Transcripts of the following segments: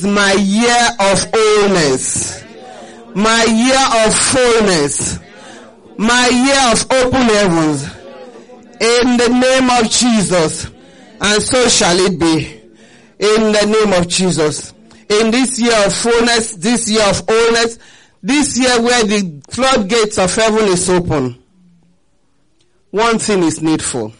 my year of wholeness, my year of fullness, my year of open heavens, in the name of Jesus. And so shall it be, in the name of Jesus. In this year of fullness, this year of wholeness, this year where the floodgates of heaven is open, one thing is needful.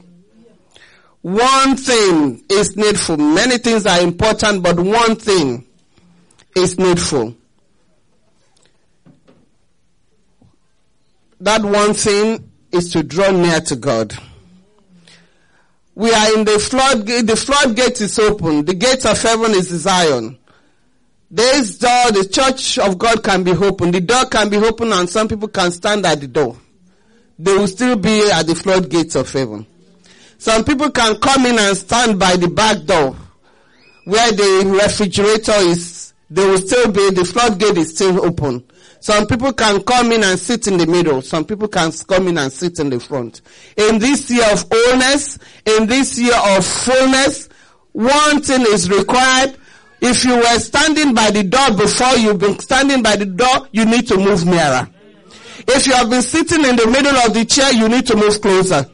One thing is needful. Many things are important, but one thing is needful. That one thing is to draw near to God. We are in the floodgate. The floodgate is open. The gates of heaven is Zion. This door, the church of God can be open. The door can be open and some people can stand at the door. They will still be at the floodgates of heaven. Some people can come in and stand by the back door where the refrigerator is. They will still be, the floodgate is still open. Some people can come in and sit in the middle. Some people can come in and sit in the front. In this year of wholeness, in this year of fullness, one thing is required. If you were standing by the door before, you've been standing by the door, you need to move nearer. If you have been sitting in the middle of the chair, you need to move closer.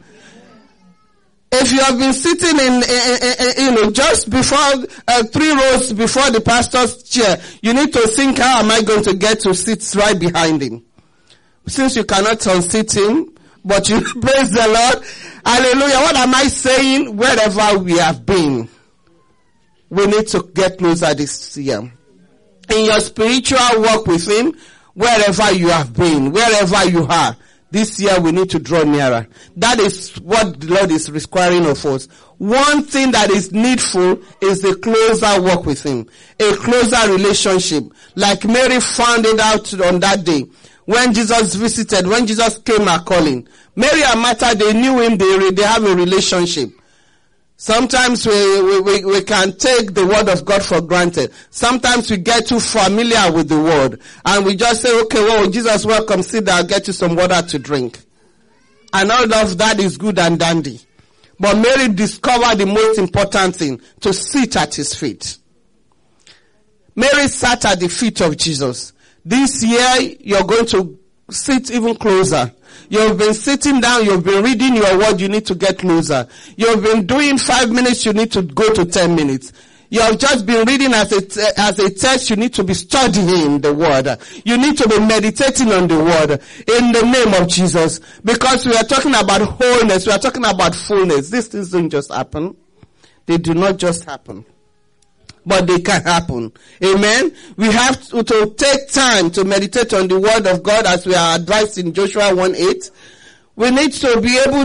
If you have been sitting in just before, 3 rows before the pastor's chair, you need to think, how am I going to get to sit right behind him? Since you cannot unseat him, but you praise the Lord. Hallelujah. What am I saying? Wherever we have been, we need to get closer this year. In your spiritual walk with him, wherever you have been, wherever you are, this year we need to draw nearer. That is what the Lord is requiring of us. One thing that is needful is a closer walk with him. A closer relationship. Like Mary found it out on that day. When Jesus visited, when Jesus came a calling. Mary and Martha, they knew him, they have a relationship. Sometimes we can take the word of God for granted. Sometimes we get too familiar with the word. And we just say, okay, well, Jesus, welcome, sit down, I'll get you some water to drink. And all of that is good and dandy. But Mary discovered the most important thing, to sit at his feet. Mary sat at the feet of Jesus. This year, you're going to sit even closer. You've been sitting down, you've been reading your word, you need to get closer. You've been doing 5 minutes, you need to go to 10 minutes. You have just been reading as a text, you need to be studying the word. You need to be meditating on the word in the name of Jesus. Because we are talking about wholeness, we are talking about fullness. These things don't just happen. They do not just happen. But they can happen. Amen. We have to take time to meditate on the word of God as we are advised in Joshua 1:8. We need to be able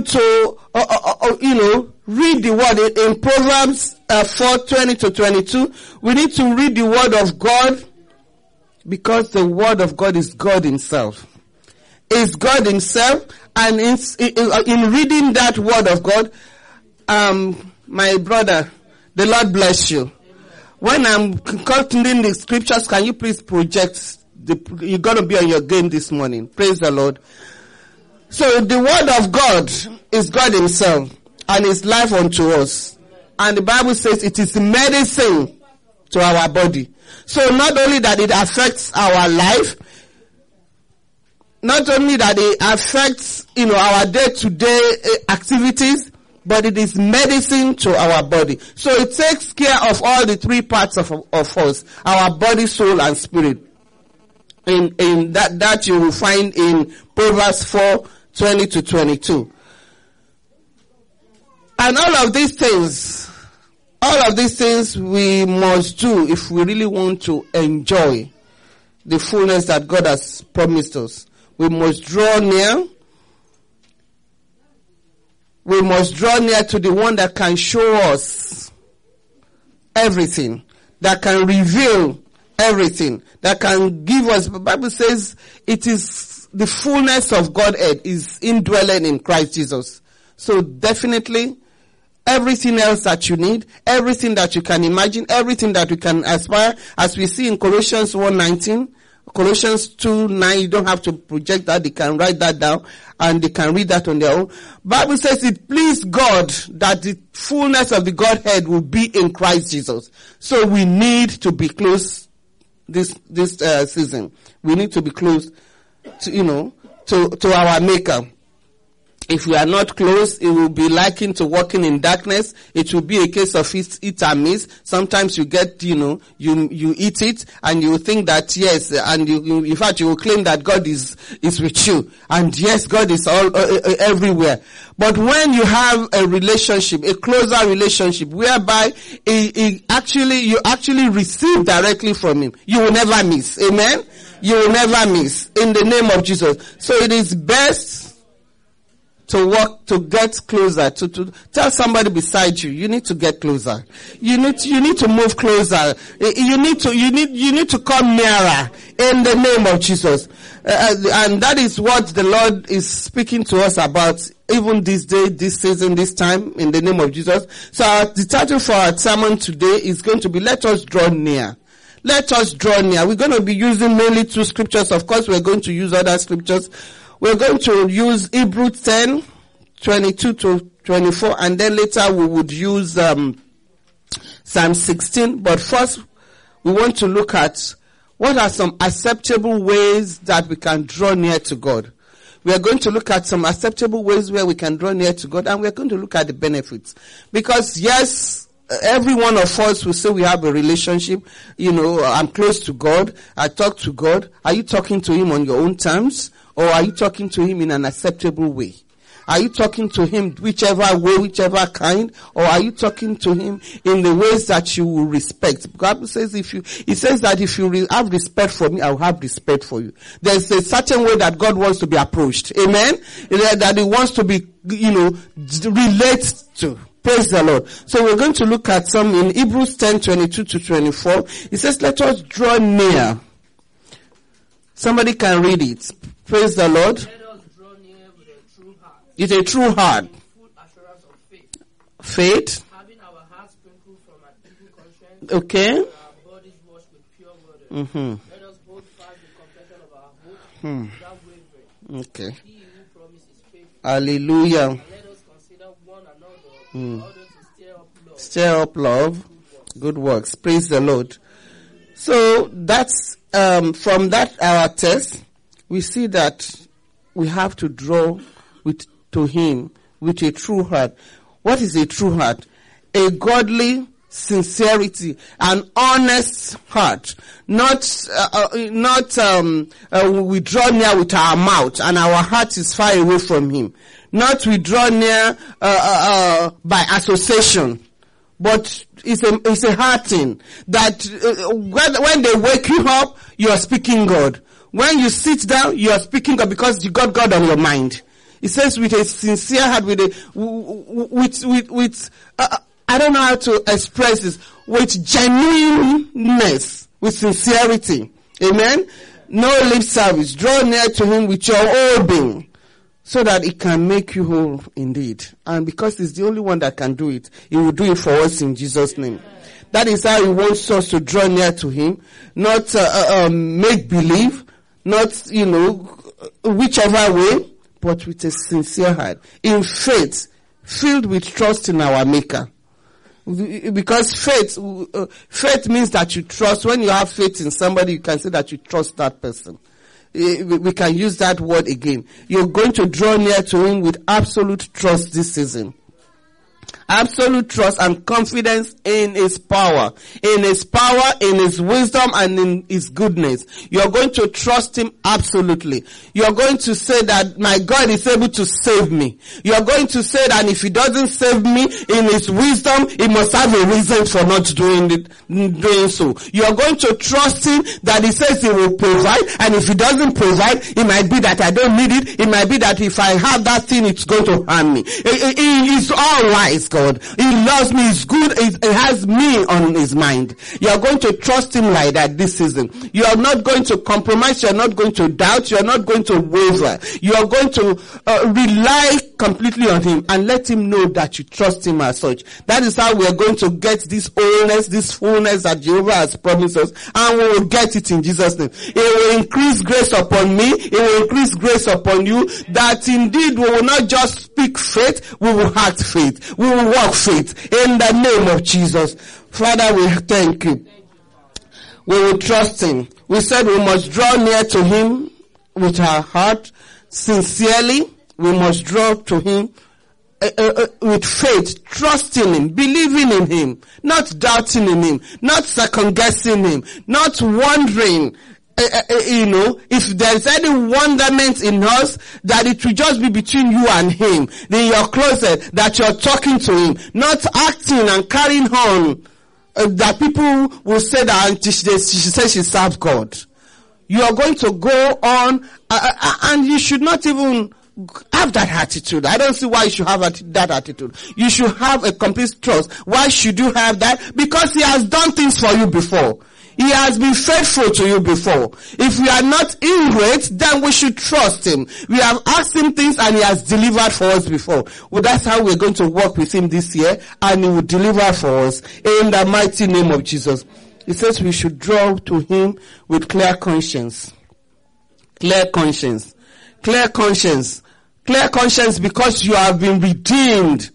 to, read the word in Proverbs 4:20-22. We need to read the word of God because the word of God is God himself. It's God himself, and in reading that word of God, my brother, the Lord bless you. When I'm continuing the scriptures, can you please project you're going to be on your game this morning. Praise the Lord. So the word of God is God himself and is life unto us. And the Bible says it is medicine to our body. So not only that it affects our life, not only that it affects, our day-to-day activities, but it is medicine to our body. So it takes care of all the 3 parts of us, our body, soul, and spirit. In that you will find in Proverbs 4:20-22. And all of these things we must do if we really want to enjoy the fullness that God has promised us. We must draw near. We must draw near to the one that can show us everything, that can reveal everything, that can give us. The Bible says it is the fullness of Godhead is indwelling in Christ Jesus. So definitely everything else that you need, everything that you can imagine, everything that you can aspire, as we see in Colossians 1:19, Colossians 2:9, you don't have to project that. They can write that down and they can read that on their own. Bible says it pleased God that the fullness of the Godhead will be in Christ Jesus. So we need to be close this season. We need to be close to, to our Maker. If we are not close, it will be likened to walking in darkness. It will be a case of eat and miss. Sometimes you get, you eat it and you think that yes, and in fact you will claim that God is with you. And yes, God is all everywhere. But when you have a relationship, a closer relationship, whereby you actually receive directly from Him, you will never miss. Amen? You will never miss in the name of Jesus. So it is best to get closer, to tell somebody beside you, you need to get closer. You need to move closer. You need to come nearer in the name of Jesus. And that is what the Lord is speaking to us about even this day, this season, this time, in the name of Jesus. So the title for our sermon today is going to be, Let Us Draw Near. Let us draw near. We're going to be using mainly 2 scriptures. Of course, we're going to use other scriptures. We're going to use Hebrews 10, 22 to 24, and then later we would use Psalm 16. But first, we want to look at what are some acceptable ways that we can draw near to God. We are going to look at some acceptable ways where we can draw near to God, and we're going to look at the benefits. Because yes, every one of us will say we have a relationship. I'm close to God. I talk to God. Are you talking to Him on your own terms? Or are you talking to Him in an acceptable way? Are you talking to Him whichever way, whichever kind? Or are you talking to Him in the ways that you will respect? The Bible says it says that if you have respect for me, I will have respect for you. There's a certain way that God wants to be approached. Amen? That He wants to be, relate to. Praise the Lord. So we're going to look at some in Hebrews 10, 22 to 24. It says, let us draw near. Somebody can read it. Praise the Lord. Let us draw near with a true heart. It's a true heart. Full assurance of faith. Faith. Having our hearts sprinkled from an evil conscience. Okay. And our bodies washed with pure water. Let us hold fast the confession of our hope without wavering. Okay. He who promises faithful. Hallelujah. And let us consider one another in order to stir up love. Stir up love. Good works. Praise the Lord. So that's from that our text. We see that we have to draw to Him with a true heart. What is a true heart? A godly sincerity, an honest heart. Not we draw near with our mouth and our heart is far away from Him. Not we draw near by association. But it's a hard thing that when they wake you up, you are speaking God. When you sit down, you are speaking God because you got God on your mind. It says with a sincere heart, I don't know how to express this, with genuineness, with sincerity. Amen? No lip service. Draw near to Him with your whole being, so that it can make you whole indeed. And because He's the only one that can do it, He will do it for us in Jesus' name. That is how He wants us to draw near to Him. Not make believe, not, whichever way, but with a sincere heart. In faith, filled with trust in our Maker. Because faith means that you trust. When you have faith in somebody, you can say that you trust that person. We can use that word again. You're going to draw near to Him with absolute trust this season. Absolute trust and confidence in His power. In His power, in His wisdom, and in His goodness. You're going to trust Him absolutely. You're going to say that my God is able to save me. You're going to say that if He doesn't save me in His wisdom, He must have a reason for not doing so. You're going to trust Him that He says He will provide, and if He doesn't provide, it might be that I don't need it. It might be that if I have that thing, it's going to harm me. It is all lies, God. He loves me. He's good. He has me on his mind. You are going to trust him like that this season. You are not going to compromise. You are not going to doubt. You are not going to waver. You are going to rely completely on him and let him know that you trust him as such. That is how we are going to get this wholeness, this fullness that Jehovah has promised us, and we will get it in Jesus' name. It will increase grace upon me. It will increase grace upon you, that indeed we will not just speak faith, we will act faith. We will walk faith in the name of Jesus. Father, we thank you. We will trust him. We said we must draw near to him with our heart sincerely. We must draw to him with faith, trusting him, believing in him, not doubting in him, not second guessing him, not wondering, if there's any wonderment in us, that it will just be between you and him, in your closet, that you're talking to him, not acting and carrying on, that people will say that she says she serves God. You are going to go on, and you should not even have that attitude. I don't see why you should have that attitude. You should have a complete trust. Why should you have that? Because he has done things for you before. He has been faithful to you before. If we are not ingrate, then we should trust him. We have asked him things and he has delivered for us before. Well, that's how we're going to work with him this year, and he will deliver for us in the mighty name of Jesus. He says we should draw to him with clear conscience. Clear conscience. Clear conscience. Clear conscience, because you have been redeemed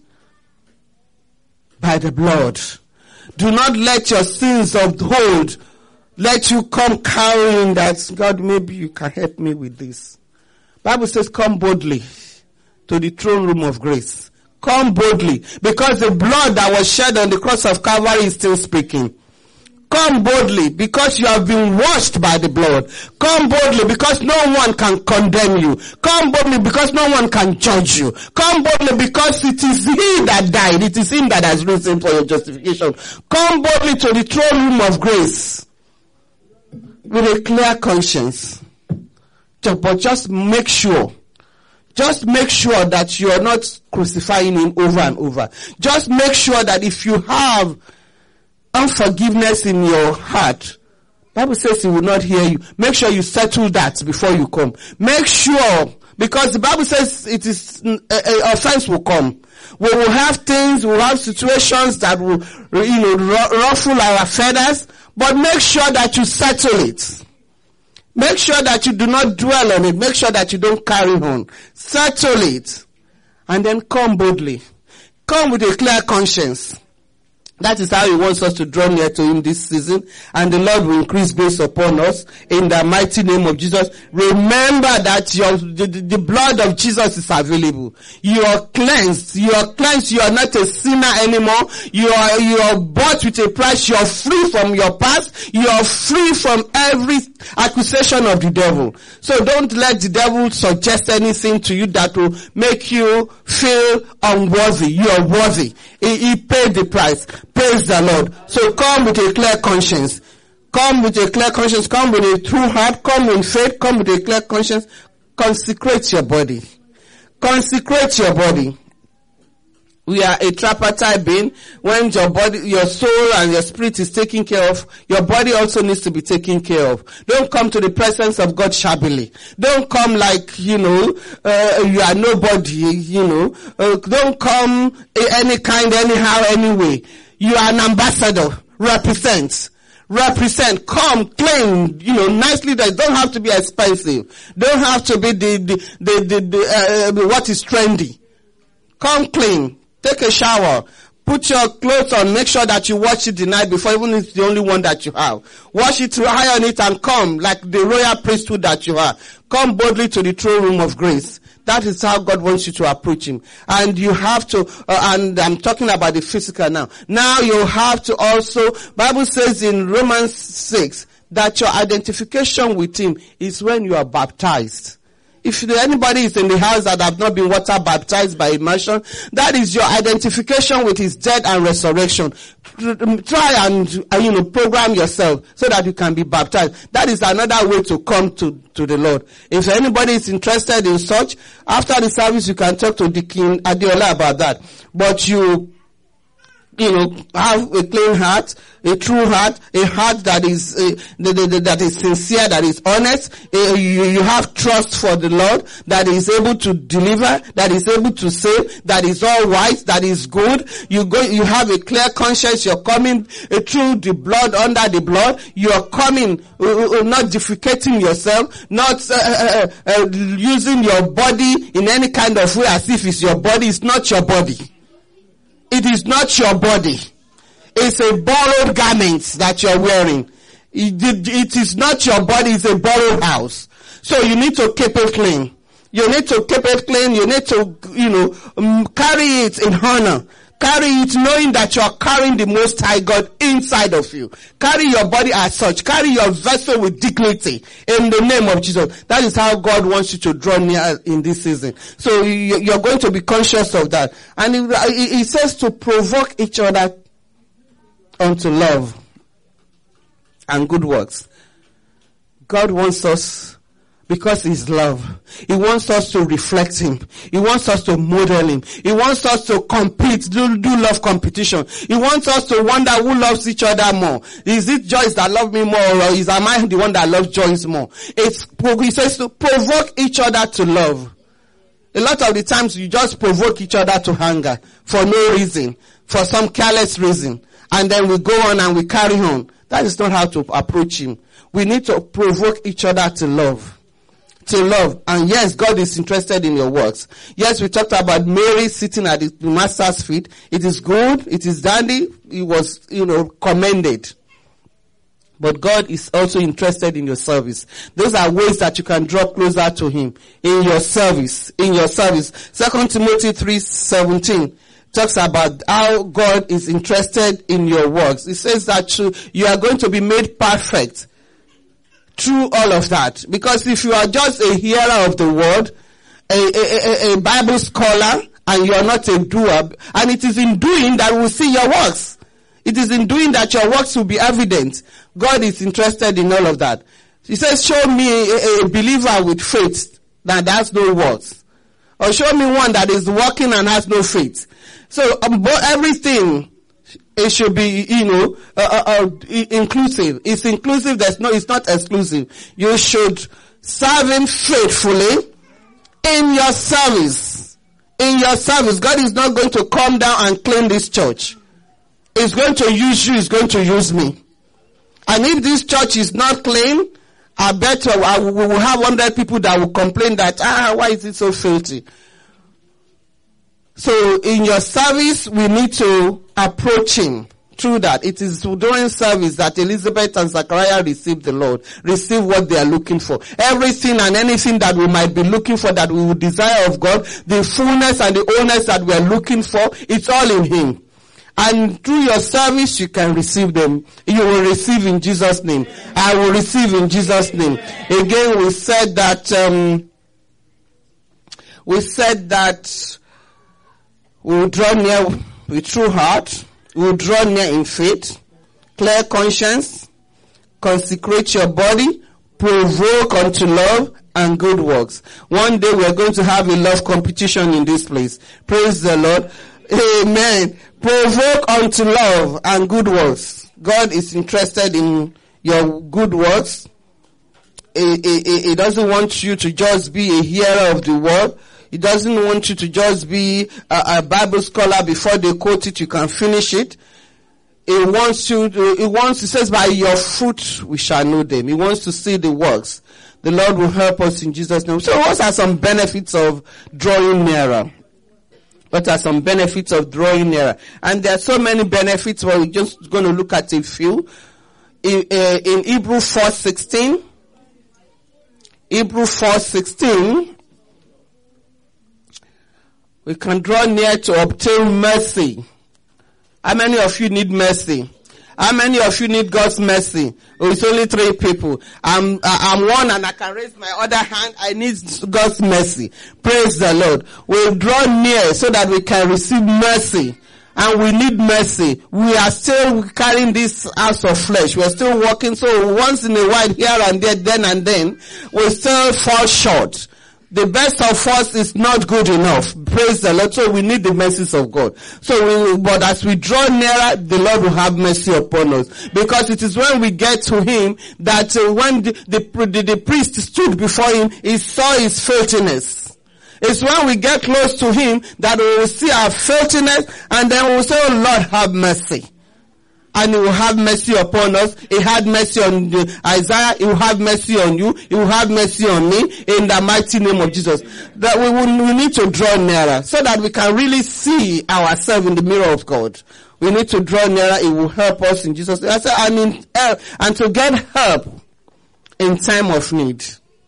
by the blood. Do not let your sins of old let you come carrying that, God, maybe you can help me with this. Bible says, come boldly to the throne room of grace. Come boldly, because the blood that was shed on the cross of Calvary is still speaking. Come boldly, because you have been washed by the blood. Come boldly, because no one can condemn you. Come boldly, because no one can judge you. Come boldly, because it is he that died. It is him that has risen for your justification. Come boldly to the throne room of grace with a clear conscience. But just make sure that you are not crucifying him over and over. Just make sure that if you have unforgiveness in your heart, Bible says he will not hear you. Make sure you settle that before you come. Make sure, because the Bible says it is offense will come. We will have things, we will have situations that will, ruffle our feathers, but make sure that you settle it. Make sure that you do not dwell on it. Make sure that you don't carry on. Settle it. And then come boldly. Come with a clear conscience. That is how he wants us to draw near to him this season, and the Lord will increase grace upon us in the mighty name of Jesus. Remember that the blood of Jesus is available. You are cleansed. You are cleansed. You are not a sinner anymore. You are bought with a price. You are free from your past. You are free from every accusation of the devil. So don't let the devil suggest anything to you that will make you feel unworthy. You are worthy. He paid the price. Praise the Lord. So come with a clear conscience. Come with a clear conscience. Come with a true heart. Come in faith. Come with a clear conscience. Consecrate your body. Consecrate your body. We are a tripartite being. When your body, your soul and your spirit is taken care of, your body also needs to be taken care of. Don't come to the presence of God shabbily. Don't come like, you are nobody, don't come any kind, anyhow, anyway. You are an ambassador. Represent. Come clean, nicely. That don't have to be expensive. Don't have to be the what is trendy. Come clean. Take a shower. Put your clothes on. Make sure that you wash it the night before, even if it's the only one that you have. Wash it, iron it, and come like the royal priesthood that you are. Come boldly to the throne room of grace. That is how God wants you to approach him. And you have to, and I'm talking about the physical now. Now you have to also, Bible says in Romans 6, that your identification with him is when you are baptized. If anybody is in the house that have not been water baptized by immersion, that is your identification with his death and resurrection. Try and, program yourself so that you can be baptized. That is another way to come to the Lord. If anybody is interested in such, after the service you can talk to Deacon Adiola about that. But you have a clean heart, a true heart, a heart that is that is sincere, that is honest. You have trust for the Lord, that is able to deliver, that is able to save, that is all right, that is good. You have a clear conscience. You're coming through the blood, under the blood. You are coming, not defecating yourself, not using your body in any kind of way as if it's your body. It's not your body. It is not your body. It's a borrowed garment that you're wearing. It is not your body. It's a borrowed house. So you need to keep it clean. You need to keep it clean. You need to, carry it in honor. Carry it knowing that you are carrying the Most High God inside of you. Carry your body as such. Carry your vessel with dignity in the name of Jesus. That is how God wants you to draw near in this season. So you're going to be conscious of that. And it says to provoke each other unto love and good works. God wants us, because He's love, He wants us to reflect Him. He wants us to model Him. He wants us to compete, do love competition. He wants us to wonder who loves each other more. Is it Joyce that loves me more, or am I the one that loves Joyce more? He says to provoke each other to love. A lot of the times you just provoke each other to hunger for no reason, for some careless reason. And then we go on and we carry on. That is not how to approach Him. We need to provoke each other to love. To love. And yes, God is interested in your works. Yes, we talked about Mary sitting at the Master's feet. It is good. It is dandy. It was, commended. But God is also interested in your service. Those are ways that you can draw closer to Him. In your service. In your service. 2 Timothy 3:17 talks about how God is interested in your works. It says that you are going to be made perfect through all of that. Because if you are just a hearer of the word, a Bible scholar, and you are not a doer, and it is in doing that we'll see your works. It is in doing that your works will be evident. God is interested in all of that. He says, show me a believer with faith that has no works. Or show me one that is working and has no faith. So everything, it should be, inclusive. It's inclusive. It's not exclusive. You should serve Him faithfully in your service. In your service. God is not going to come down and clean this church. He's going to use you. He's going to use me. And if this church is not clean, I bet we will have 100 people that will complain that, why is it so filthy? So in your service, we need to approach Him through that. It is during service that Elizabeth and Zachariah received the Lord, receive what they are looking for. Everything and anything that we might be looking for, that we would desire of God, the fullness and the wholeness that we are looking for, it's all in Him. And through your service, you can receive them. You will receive in Jesus' name. I will receive in Jesus' name. Again, we said that we will draw near with true heart. We will draw near in faith, clear conscience, consecrate your body, provoke unto love and good works. One day we are going to have a love competition in this place. Praise the Lord. Amen. Provoke unto love and good works. God is interested in your good works. He doesn't want you to just be a hearer of the word. He doesn't want you to just be a Bible scholar. Before they quote it, you can finish it. He says, by your fruit we shall know them. He wants to see the works. The Lord will help us in Jesus' name. So what are some benefits of drawing nearer? What are some benefits of drawing nearer? And there are so many benefits, but we're just going to look at a few. In Hebrews 4:16, we can draw near to obtain mercy. How many of you need mercy? How many of you need God's mercy? Oh, it's only 3 people. I'm one and I can raise my other hand. I need God's mercy. Praise the Lord. We'll draw near so that we can receive mercy. And we need mercy. We are still carrying this house of flesh. We are still walking. So once in a while, here and there, then and then, we still fall short. the best of us is not good enough. Praise the Lord. So we need the mercies of God. But as we draw nearer, the Lord will have mercy upon us. Because it is when we get to Him that when the priest stood before Him, he saw his filthiness. It's when we get close to Him that we will see our filthiness, and then we will say, oh Lord, have mercy. And He will have mercy upon us. He had mercy on Isaiah. He will have mercy on you. He will have mercy on me in the mighty name of Jesus. That we need to draw nearer so that we can really see ourselves in the mirror of God. We need to draw nearer. It will help us in Jesus' name. I said, and to get help in time of need.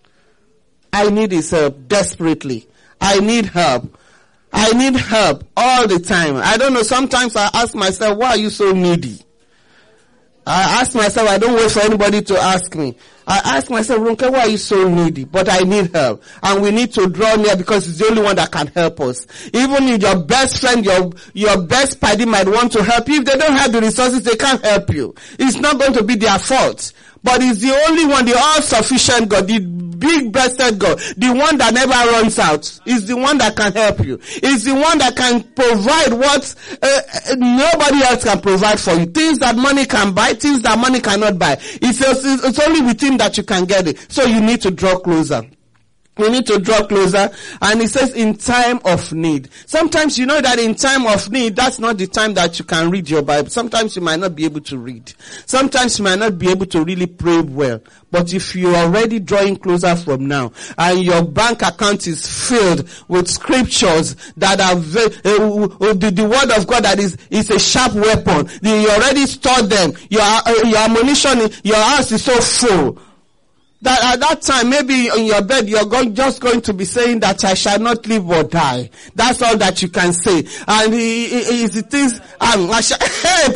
I need His help desperately. I need help. I need help all the time. I don't know. Sometimes I ask myself, why are you so needy? I ask myself, I don't wait for anybody to ask me. I ask myself, Ronke, why are you so needy? But I need help. And we need to draw near because it's the only one that can help us. Even if your best friend, your best buddy might want to help you, if they don't have the resources, they can't help you. It's not going to be their fault. But it's the only one, the all-sufficient God, the big-breasted God, the one that never runs out, is the one that can help you. It's the one that can provide what nobody else can provide for you. Things that money can buy, things that money cannot buy. It's only with Him that you can get it. So you need to draw closer. We need to draw closer. And it says in time of need. Sometimes you know that in time of need, that's not the time that you can read your Bible. Sometimes you might not be able to read. Sometimes you might not be able to really pray well. But if you're already drawing closer from now, and your bank account is filled with scriptures that are the word of God that is a sharp weapon, you already stored them. Your ammunition, your house is so full. That at that time, maybe in your bed, you're just going to be saying that I shall not live or die. That's all that you can say. And it is, hey,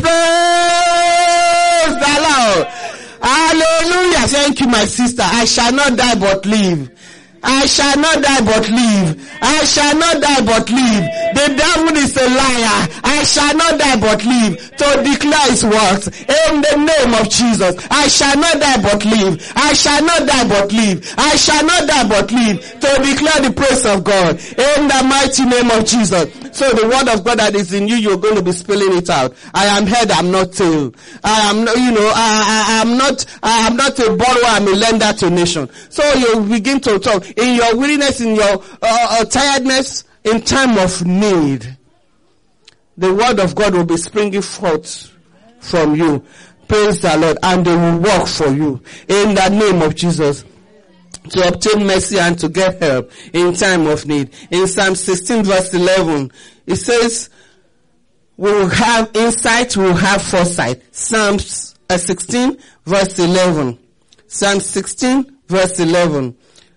praise the Lord. Hallelujah. Thank you, my sister. I shall not die but live. I shall not die but live. I shall not die but live. The devil is a liar. I shall not die but live to declare His words in the name of Jesus. I shall not die but live. I shall not die but live. I shall not die but live to declare the praise of God in the mighty name of Jesus. So the word of God that is in you, you're going to be spilling it out. I am head, I'm not tail. I am not a borrower, I'm a lender to nation. So you begin to talk. In your weariness, in your tiredness, in time of need, the word of God will be springing forth from you. Praise the Lord. And they will work for you in the name of Jesus, to obtain mercy and to get help in time of need. In Psalm 16 verse 11, it says, we will have insight, we will have foresight. Psalms 16 verse 11. Psalm 16 verse 11.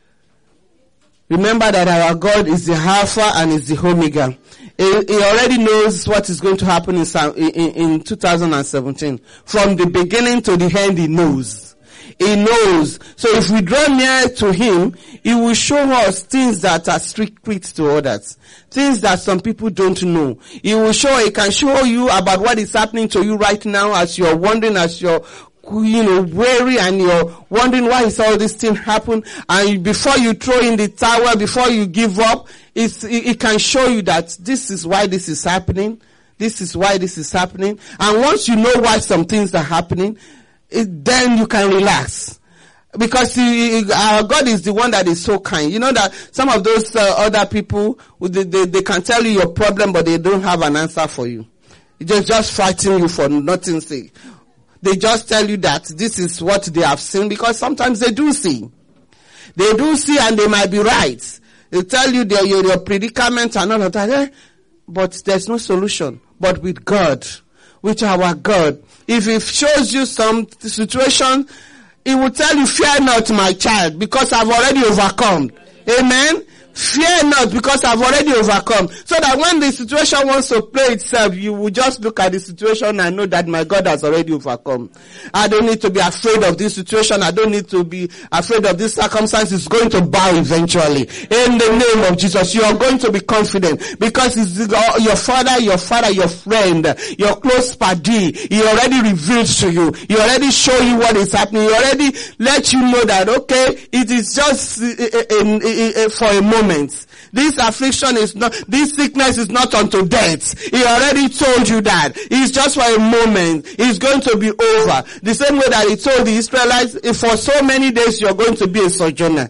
Remember that our God is the Alpha and is the Omega. He already knows what is going to happen in 2017. From the beginning to the end, He knows. He knows. So if we draw near to Him, He will show us things that are secret to others. Things that some people don't know. He can show you about what is happening to you right now as you're wondering, as you're weary and you're wondering why is all this thing happen. And before you throw in the towel, before you give up, it can show you that this is why this is happening. This is why this is happening. And once you know why some things are happening, then you can relax. Because our God is the one that is so kind. You know that some of those other people, they can tell you your problem, but they don't have an answer for you. It's just fighting you for nothing's sake. They just tell you that this is what they have seen, because sometimes they do see. They do see and they might be right. They tell you your predicament and all of that. But there's no solution. But with God, with our God, if He shows you some situation, He will tell you, fear not, my child, because I've already overcome. Amen. Fear not, because I've already overcome. So that when the situation wants to play itself, you will just look at the situation and know that my God has already overcome. I don't need to be afraid of this situation. I don't need to be afraid of this circumstance. It's going to bow eventually. In the name of Jesus, you are going to be confident, because it's your father, your friend, your close paddy. He already revealed to you. He already show you what is happening. He already let you know that, okay, it is just for a moment. This affliction is not, this sickness is not unto death. He already told you that. It's just for a moment. It's going to be over. The same way that he told the Israelites, if for so many days you're going to be a sojourner.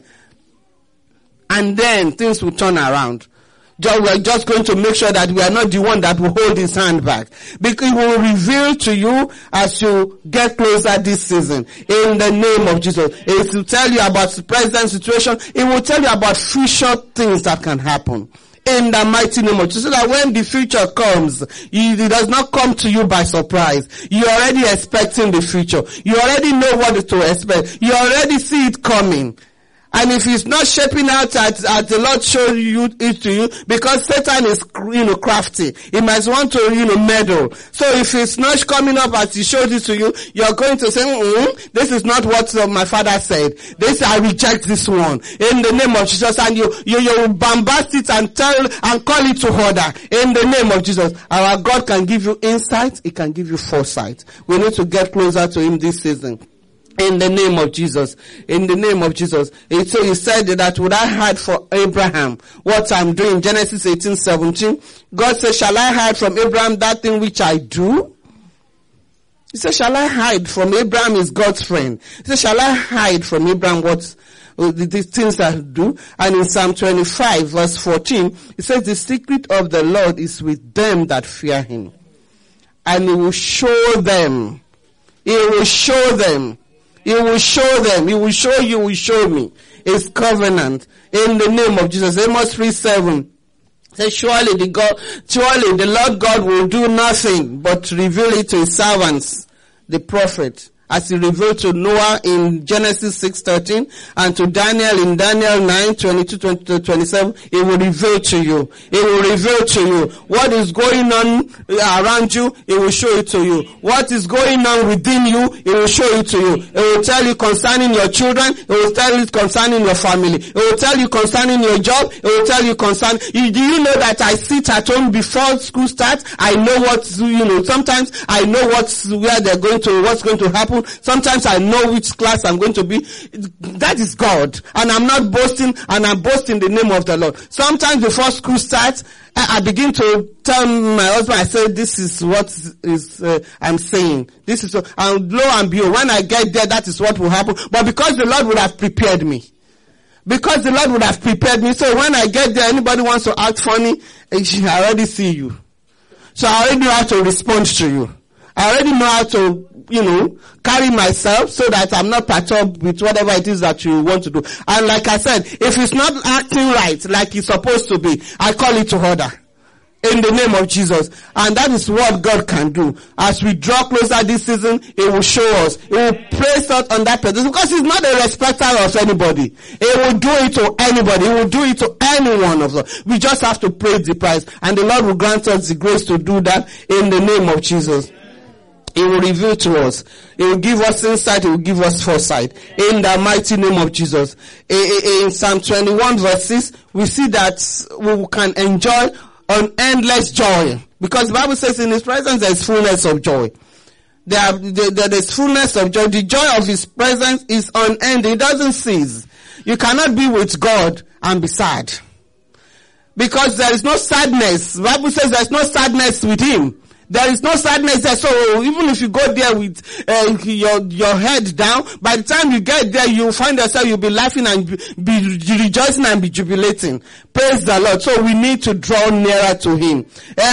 And then things will turn around. We're just going to make sure that we are not the one that will hold his hand back. Because he will reveal to you as you get closer this season. In the name of Jesus. It will tell you about the present situation. It will tell you about future things that can happen. In the mighty name of Jesus. So that when the future comes, it does not come to you by surprise. You're already expecting the future. You already know what to expect. You already see it coming. And if it's not shaping out as the Lord showed you it to you, because Satan is, crafty. He might want to, meddle. So if it's not coming up as he showed it to you, you're going to say, this is not what my father said. I reject this one. In the name of Jesus. And you bombast it and call it to order. In the name of Jesus. Our God can give you insight. He can give you foresight. We need to get closer to him this season. In the name of Jesus. In the name of Jesus. So he said that would I hide for Abraham what I'm doing? Genesis 18:17. God said, shall I hide from Abraham that thing which I do? He said, shall I hide from Abraham? Is God's friend. He said, shall I hide from Abraham what the things I do? And in Psalm 25 verse 14, it says, the secret of the Lord is with them that fear him. And he will show them. He will show them. He will show them. He will show you, will show me. His covenant. In the name of Jesus. Amos 3:7. Says, surely the Lord God will do nothing but reveal it to his servants, the prophet, as he revealed to Noah in Genesis 6:13, and to Daniel in Daniel 9:22-27. It will reveal to you. It will reveal to you what is going on around you. It will show it to you. What is going on within you, it will show it to you. It will tell you concerning your children. It will tell you concerning your family. It will tell you concerning your job. It will tell you concerning. Do you know that I sit at home before school starts? I know sometimes I know where they're going to, what's going to happen. Sometimes I know which class I'm going to be. That is God. And I'm not boasting, and I'm boasting the name of the Lord. Sometimes before school starts, I begin to tell my husband, I say, this is what is, I'm saying. This is, and lo and behold, when I get there, that is what will happen. But because the Lord would have prepared me. Because the Lord would have prepared me. So when I get there, anybody wants to act funny, I already see you. So I already know how to respond to you. I already know how to, carry myself so that I'm not perturbed with whatever it is that you want to do. And like I said, if it's not acting right like it's supposed to be, I call it to order. In the name of Jesus. And that is what God can do. As we draw closer this season, it will show us. It will place us on that pedestal. Because He's not a respecter of anybody. He will do it to anybody. He will do it to any one of us. We just have to pay the price. And the Lord will grant us the grace to do that in the name of Jesus. He will reveal to us. He will give us insight. He will give us foresight. In the mighty name of Jesus. In Psalm 21 verse 6, we see that we can enjoy an endless joy. Because the Bible says in His presence there is fullness of joy. There is fullness of joy. The joy of His presence is unending. It doesn't cease. You cannot be with God and be sad. Because there is no sadness. The Bible says there is no sadness with Him. There is no sadness there. So even if you go there with your head down, by the time you get there, you'll find yourself, you'll be laughing and be rejoicing and be jubilating. Praise the Lord. So we need to draw nearer to Him.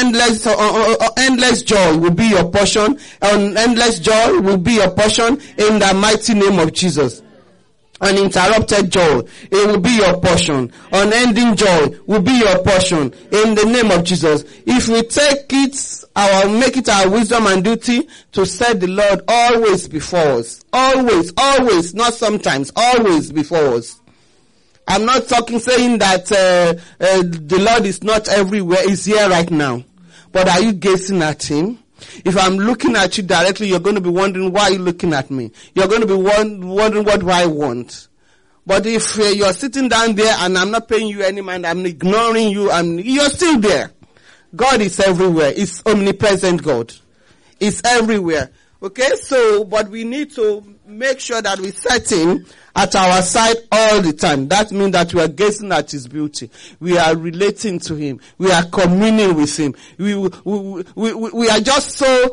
Endless joy will be your portion. Endless joy will be your portion in the mighty name of Jesus. Uninterrupted joy, it will be your portion. Unending joy will be your portion in the name of Jesus. If we make it our wisdom and duty to set the Lord always before us. Always, not sometimes, always before us. I'm not saying that the Lord is not everywhere. He's here right now. But are you gazing at him? If I'm looking at you directly, you're going to be wondering, why are you looking at me? You're going to be wondering, what do I want? But if you're sitting down there and I'm not paying you any mind, I'm ignoring you, you're still there. God is everywhere. It's omnipresent God. It's everywhere. Okay, but we need to make sure that we set him at our side all the time. That means that we are gazing at his beauty. We are relating to him. We are communing with him. We are just so,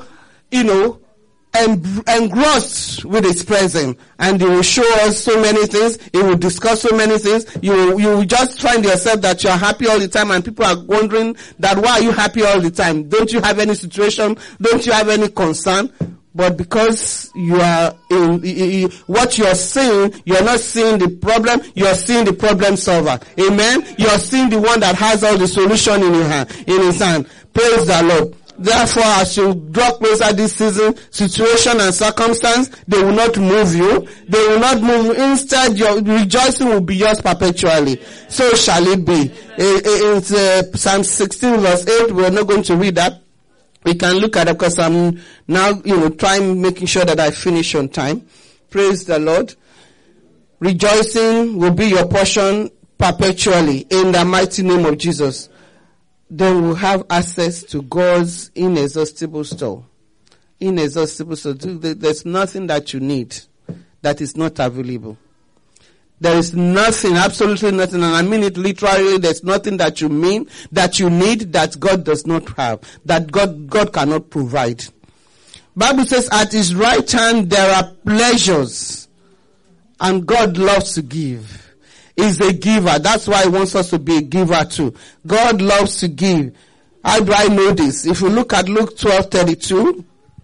engrossed with his presence. And he will show us so many things. He will discuss so many things. You will just find yourself that you are happy all the time, and people are wondering that, why are you happy all the time? Don't you have any situation? Don't you have any concern? But because you are what you're seeing, you're not seeing the problem, you're seeing the problem solver. Amen? You're seeing the one that has all the solution in his hand. Praise the Lord. Therefore, as you draw closer this season, situation and circumstance, they will not move you. They will not move you. Instead, your rejoicing will be yours perpetually. So shall it be. It's Psalm 16 verse 8. We're not going to read that. We can look at it because I'm now, making sure that I finish on time. Praise the Lord. Rejoicing will be your portion perpetually in the mighty name of Jesus. Then we'll have access to God's inexhaustible store. Inexhaustible store. There's nothing that you need that is not available. There is nothing, absolutely nothing, and I mean it literally, there's nothing that you need that God does not have, that God cannot provide. Bible says at his right hand there are pleasures, and God loves to give. He's a giver. That's why he wants us to be a giver too. God loves to give. How do I know this? If you look at Luke 12:32,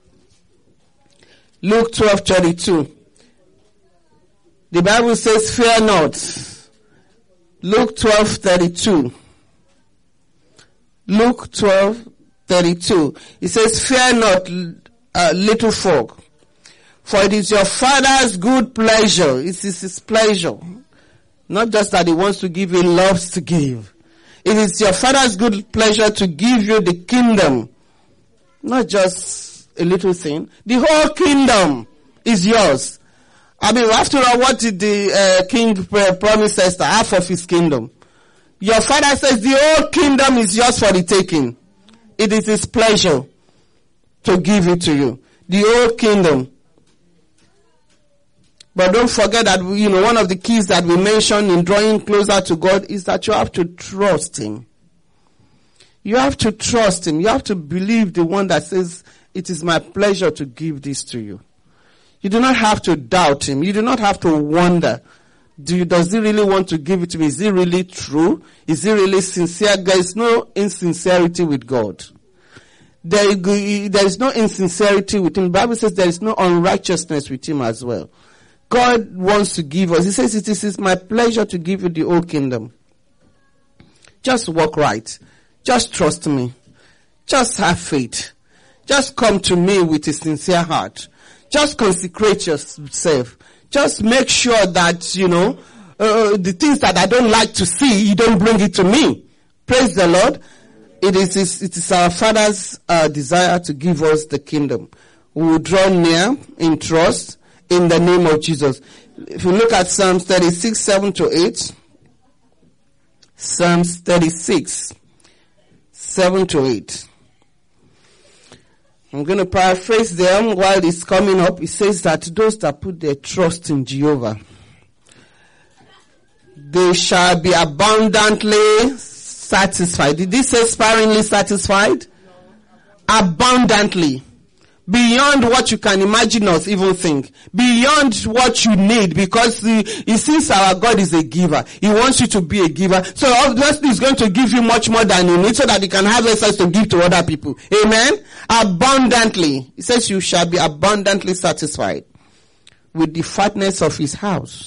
Luke 12:32. The Bible says, fear not. Luke 12:32. Luke 12:32. It says, fear not, little folk, for it is your Father's good pleasure. It is his pleasure. Not just that he wants to give, he loves to give. It is your Father's good pleasure to give you the kingdom. Not just a little thing. The whole kingdom is yours. I mean, after all, what did the king promise Esther? Half of his kingdom. Your Father says the whole kingdom is yours for the taking. It is his pleasure to give it to you. The whole kingdom. But don't forget that, one of the keys that we mentioned in drawing closer to God is that you have to trust him. You have to trust him. You have to believe the one that says, it is my pleasure to give this to you. You do not have to doubt him. You do not have to wonder, does he really want to give it to me? Is he really true? Is he really sincere? There is no insincerity with God. There is no insincerity with him. The Bible says there is no unrighteousness with him as well. God wants to give us. He says, it is my pleasure to give you the whole kingdom. Just walk right. Just trust me. Just have faith. Just come to me with a sincere heart. Just consecrate yourself. Just make sure that, the things that I don't like to see, you don't bring it to me. Praise the Lord. It is our Father's desire to give us the kingdom. We will draw near in trust in the name of Jesus. If you look at Psalms 36, 7-8. Psalms 36, 7-8. I'm going to paraphrase them while it's coming up. It says that those that put their trust in Jehovah, they shall be abundantly satisfied. Did this say sparingly satisfied? No. Abundantly. Beyond what you can imagine or even think. Beyond what you need, because he sees our God is a giver. He wants you to be a giver. So obviously he's going to give you much more than you need so that you can have access to give to other people. Amen? Abundantly. He says you shall be abundantly satisfied with the fatness of his house.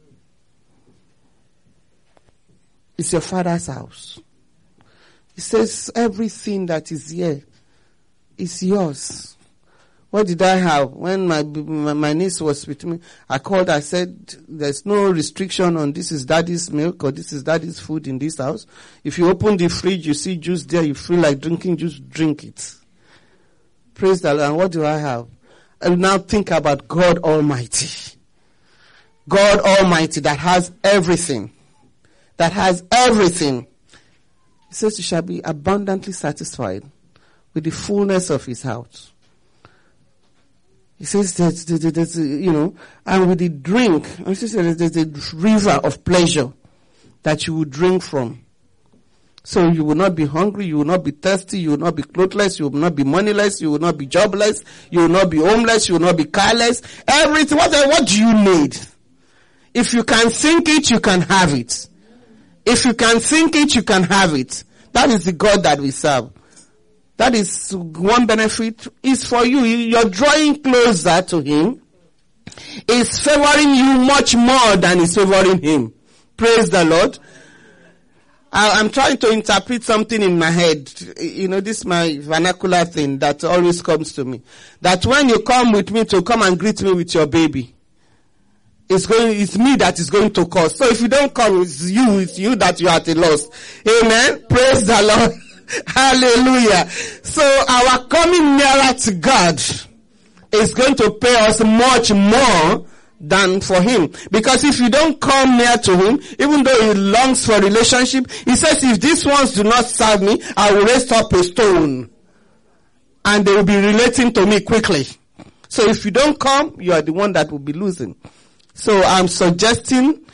It's your Father's house. He says everything that is here is yours. What did I have? When my niece was with me, I called, I said, there's no restriction on this is daddy's milk or this is daddy's food in this house. If you open the fridge, you see juice there, you feel like drinking juice, drink it. Praise the Lord. And what do I have? And now think about God Almighty. God Almighty that has everything. That has everything. He says you shall be abundantly satisfied with the fullness of his house. He says that, and with the drink, he says there's a river of pleasure that you will drink from. So you will not be hungry, you will not be thirsty, you will not be clothless, you will not be moneyless, you will not be jobless, you will not be homeless, you will not be careless. Everything, what do you need? If you can think it, you can have it. If you can think it, you can have it. That is the God that we serve. That is one benefit is for you. You're drawing closer to him. He's favoring you much more than he's favoring him. Praise the Lord. I'm trying to interpret something in my head. This is my vernacular thing that always comes to me. That when you come with me to come and greet me with your baby, it's me that is going to cause. So if you don't come, it's you that you are at a loss. Amen. Praise the Lord. Hallelujah. So our coming nearer to God is going to pay us much more than for him. Because if you don't come near to him, even though he longs for relationship, he says, if these ones do not serve me, I will raise up a stone. And they will be relating to me quickly. So if you don't come, you are the one that will be losing. So I'm suggesting,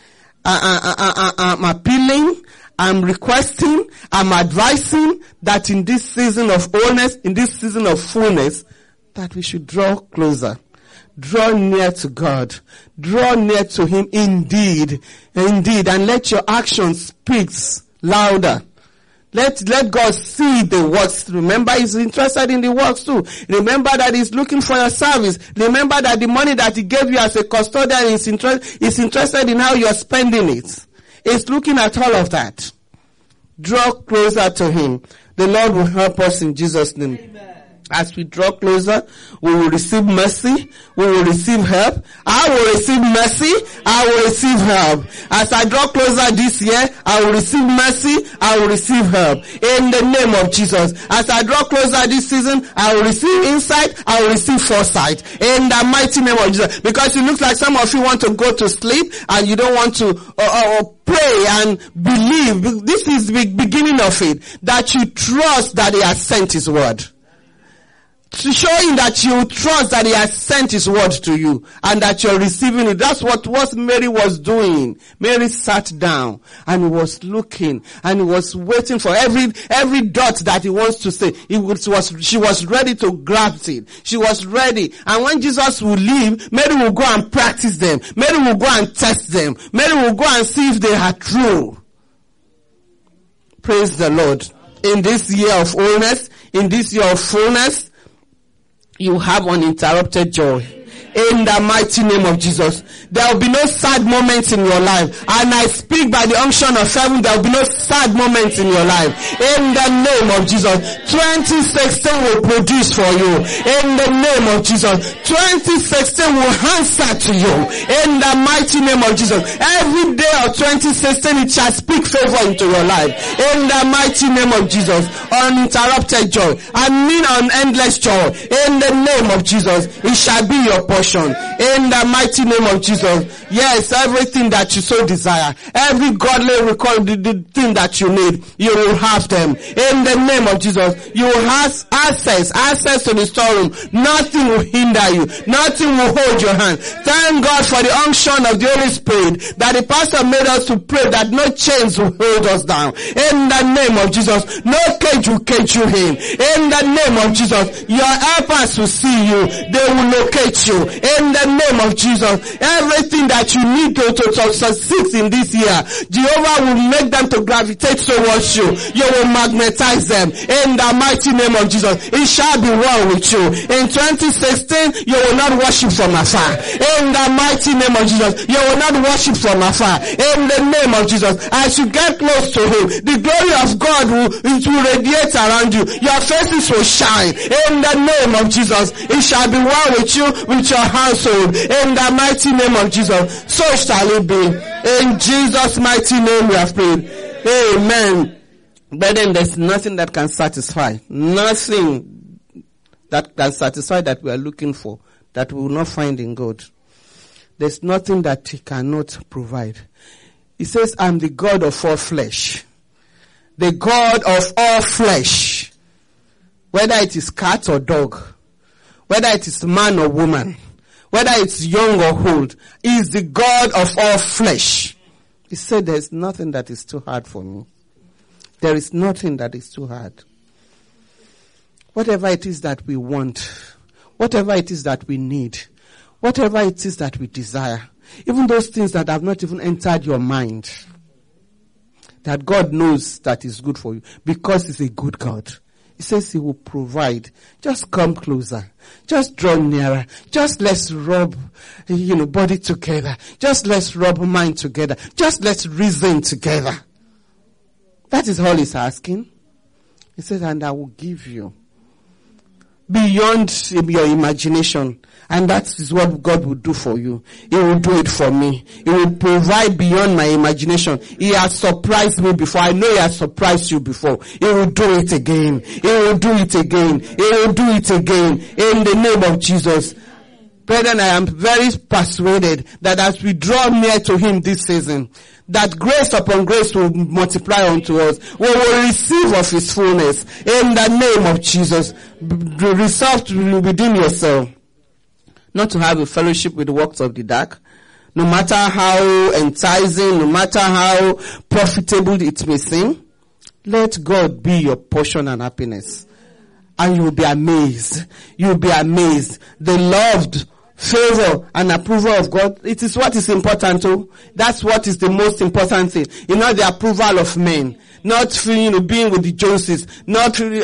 I'm appealing, I'm requesting, I'm advising that in this season of wholeness, in this season of fullness, that we should draw closer. Draw near to God. Draw near to him indeed, and let your action speak louder. Let God see the works. Remember, he's interested in the works too. Remember that he's looking for your service. Remember that the money that he gave you as a custodian is interested in how you're spending it. He's looking at all of that. Draw closer to him. The Lord will help us in Jesus' name. Amen. As we draw closer, we will receive mercy, we will receive help. I will receive mercy, I will receive help. As I draw closer this year, I will receive mercy, I will receive help. In the name of Jesus. As I draw closer this season, I will receive insight, I will receive foresight. In the mighty name of Jesus. Because it looks like some of you want to go to sleep and you don't want to pray and believe. This is the beginning of it. That you trust that he has sent his word. To showing that you trust that he has sent his word to you and that you're receiving it. That's what Mary was doing. Mary sat down and was looking and was waiting for every dot that he wants to say. She was ready to grasp it. She was ready. And when Jesus will leave, Mary will go and practice them. Mary will go and test them. Mary will go and see if they are true. Praise the Lord. In this year of wholeness, in this year of fullness, you have uninterrupted joy. In the mighty name of Jesus. There will be no sad moments in your life. And I speak by the unction of heaven, there will be no sad moments in your life. In the name of Jesus. 2016 will produce for you. In the name of Jesus. 2016 will answer to you. In the mighty name of Jesus. Every day of 2016 it shall speak favor into your life. In the mighty name of Jesus. Uninterrupted joy. I mean endless joy. In the name of Jesus. It shall be your portion. In the mighty name of Jesus. Yes, everything that you so desire, every godly record, the thing that you need, you will have them. In the name of Jesus, you will have access to the storeroom. Nothing will hinder you. Nothing will hold your hand. Thank God for the unction of the Holy Spirit that the pastor made us to pray that no chains will hold us down. In the name of Jesus, no cage will cage you in. In the name of Jesus, your helpers will see you. They will locate you. In the name of Jesus, everything that that you need to succeed in this year, Jehovah will make them to gravitate towards you. You will magnetize them in the mighty name of Jesus. It shall be well with you. In 2016, you will not worship from afar. In the mighty name of Jesus, you will not worship from afar. In the name of Jesus, as you get close to him, the glory of God will radiate around you. Your faces will shine. In the name of Jesus, it shall be well with you, with your household. In the mighty name of Jesus, so shall it be. In Jesus' mighty name we have prayed. Amen. But then there's nothing that can satisfy. Nothing that can satisfy that we are looking for, that we will not find in God. There's nothing that he cannot provide. He says, I'm the God of all flesh. The God of all flesh. Whether it is cat or dog. Whether it is man or woman. Whether it's young or old. He is the God of all flesh. He said, there's nothing that is too hard for me. There is nothing that is too hard. Whatever it is that we want. Whatever it is that we need. Whatever it is that we desire. Even those things that have not even entered your mind. That God knows that is good for you. Because he's a good God. He says he will provide. Just come closer. Just draw nearer. Just let's rub, body together. Just let's rub mind together. Just let's reason together. That is all he's asking. He says, and I will give you beyond your imagination. And that is what God will do for you. He will do it for me. He will provide beyond my imagination. He has surprised me before. I know he has surprised you before. He will do it again. He will do it again. He will do it again. In the name of Jesus. Brethren, I am very persuaded that as we draw near to him this season, that grace upon grace will multiply unto us. We will receive of his fullness. In the name of Jesus. Resolve within yourself not to have a fellowship with the works of the dark. No matter how enticing, no matter how profitable it may seem. Let God be your portion and happiness. And you will be amazed. You will be amazed. The loved favor and approval of God, it is what is important too. That's what is the most important thing. Not the approval of men. Not, being with the Joneses. Not, being,